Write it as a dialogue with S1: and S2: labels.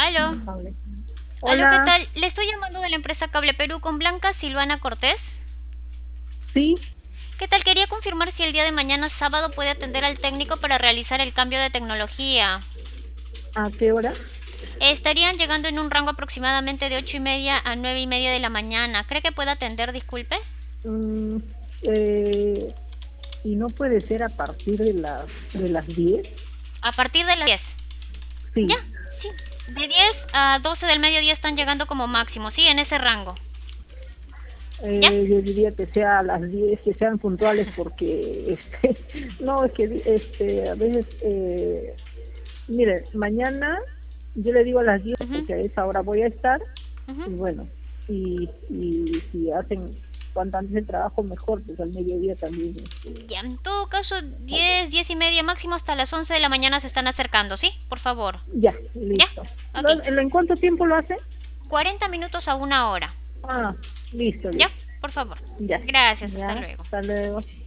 S1: Aló.
S2: Cable.
S1: Aló, ¿qué
S2: Hola,
S1: tal? Le estoy llamando de la empresa Cable Perú con Blanca Silvana Cortés.
S2: sí,
S1: ¿Qué tal? Quería confirmar si el día de mañana sábado puede atender al técnico para realizar el cambio de tecnología.
S2: ¿a qué hora?
S1: Estarían llegando en un rango aproximadamente de 8:30 a 9:30 de la mañana. ¿Cree que pueda atender? Disculpe.
S2: Mm, eh, y no puede ser a partir de las 10.
S1: A partir de las 10. Ya,
S2: Sí,
S1: sí. De 10 a 12 del mediodía están llegando como máximo, sí, en ese rango. ¿Ya?
S2: yo diría que sea a las 10, que sean puntuales porque, no, es que, a veces, mire, mañana yo le digo a las 10
S1: Ujú,
S2: porque a esa hora voy a estar,
S1: ujú.
S2: y bueno, y si hacen cuanto antes el trabajo, mejor, pues al mediodía también,
S1: Ya, en todo caso,
S2: está bien.
S1: 10, 10:30 máximo hasta las 11 de la mañana se están acercando, ¿sí? Por favor.
S2: Ya,
S1: ¿Ya?
S2: listo.
S1: Ok.
S2: ¿En cuánto tiempo lo hace?
S1: 40 minutos a 1 hora.
S2: Ah, listo,
S1: ¿Ya?
S2: listo.
S1: Por favor.
S2: Ya,
S1: Gracias, hasta
S2: ya,
S1: luego.
S2: hasta luego.